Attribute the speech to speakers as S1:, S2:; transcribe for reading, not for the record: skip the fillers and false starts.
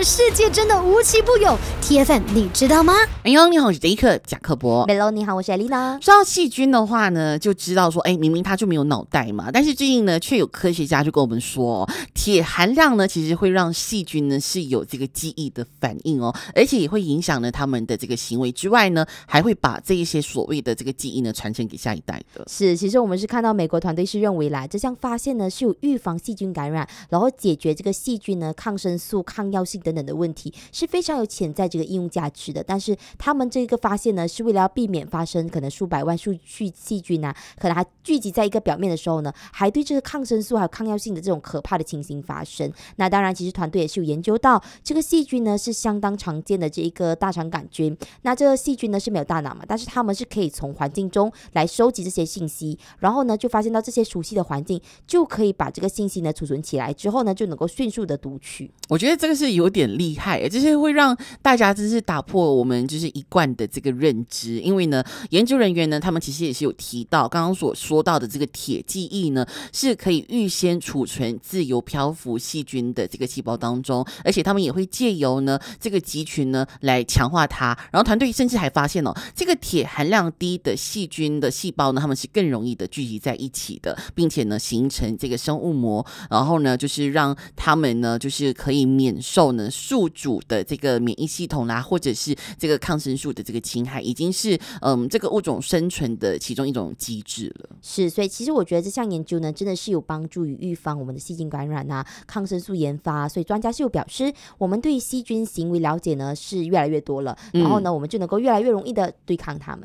S1: 世界真的无奇不有。TFM 你知道吗？
S2: 哎呦，你好，我是杰克贾克伯。
S1: Hello， 你好，我是艾丽娜。
S2: 说到细菌的话呢，就知道说，明明它就没有脑袋嘛，但是最近呢，却有科学家就跟我们说，铁含量呢，其实会让细菌呢是有这个记忆的反应哦，而且也会影响呢他们的这个行为之外呢，还会把这一些所谓的这个记忆呢传承给下一代的。
S3: 是，其实我们是看到美国团队是认为啦，这项发现呢是有预防细菌感染，然后解决这个细菌呢抗生素、抗药性等等的问题，是非常有潜在这个应用价值的。但是他们这个发现呢，是为了要避免发生可能数百万数细菌啊，可能还聚集在一个表面的时候呢，还对这个抗生素还有抗药性的这种可怕的情形发生。那当然，其实团队也是有研究到，这个细菌呢是相当常见的这一个大肠杆菌。那这个细菌呢是没有大脑嘛，但是他们是可以从环境中来收集这些信息，然后呢就发现到这些熟悉的环境就可以把这个信息呢储存起来，之后呢就能够迅速的读取。
S2: 我觉得这个是有点厉害，就是会让大家真是打破我们就是一贯的这个认知。因为呢，研究人员呢，他们其实也是有提到刚刚所说到的这个铁记忆呢，是可以预先储存自由漂浮细菌的这个细胞当中，而且他们也会借由呢这个集群呢来强化它。然后团队甚至还发现这个铁含量低的细菌的细胞呢，它们是更容易的聚集在一起的，并且呢形成这个生物膜，然后呢就是让他们呢就是可以免受呢宿主的这个免疫系统啦，或者是这个抗生素的这个侵害，已经是这个物种生存的其中一种机制了。
S3: 是，所以其实我觉得这项研究呢，真的是有帮助于预防我们的细菌感染啊，抗生素研发。所以专家是有表示，我们对细菌行为了解呢是越来越多了，然后呢，我们就能够越来越容易的对抗它们。